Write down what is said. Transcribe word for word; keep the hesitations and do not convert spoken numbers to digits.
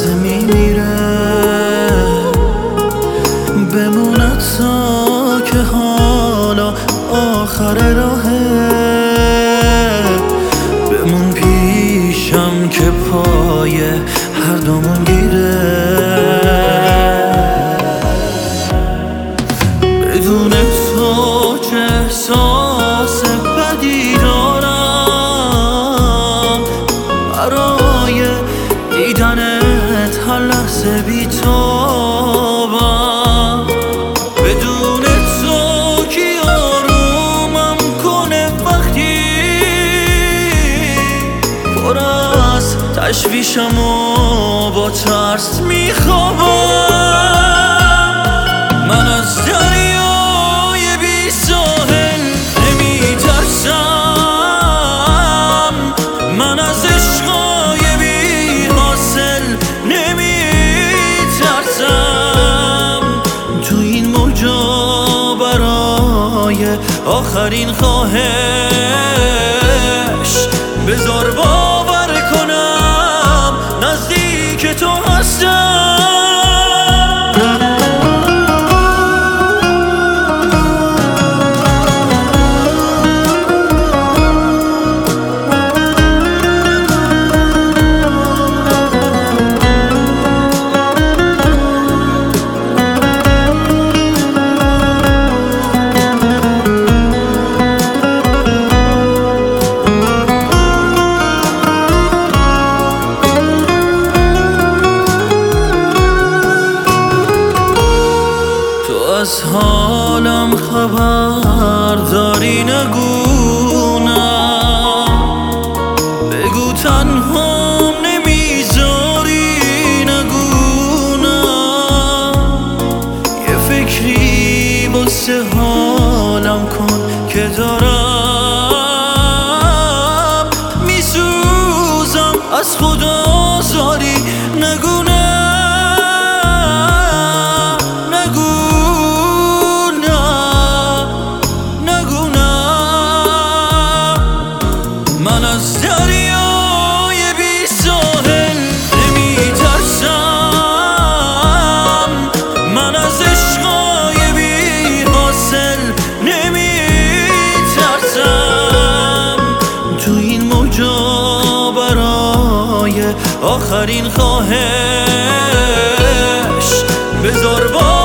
لحظه میمیره. بمونه تا که حالا آخر راهه، بمون پیشم که پای هر دومون گیره. بدون تو چه احساس بدی دارم، برای دیدنت هر لحظه بی‌تابم. بدون تو کی آرومم کنه وقتی پر از تشویشم و با ترس میخوابم. من از دریای بی ساحل نمیترسم، من از عشقای بی حاصل نمیترسم. تو این موجا برای آخرین خواهش بذار باور کنم نزدیک تو هستم. از حالم خبر داری نگو نه، بگو تنهام نمیذاری نگو نه. یه فکری واسه حالم کن که دارم میسوزم از خدا زاری نگو نه. من از دریای بی ساحل نمیترسم، من از عشقای بی حاصل نمیترسم. تو این موجا برای آخرین خواهش بذار با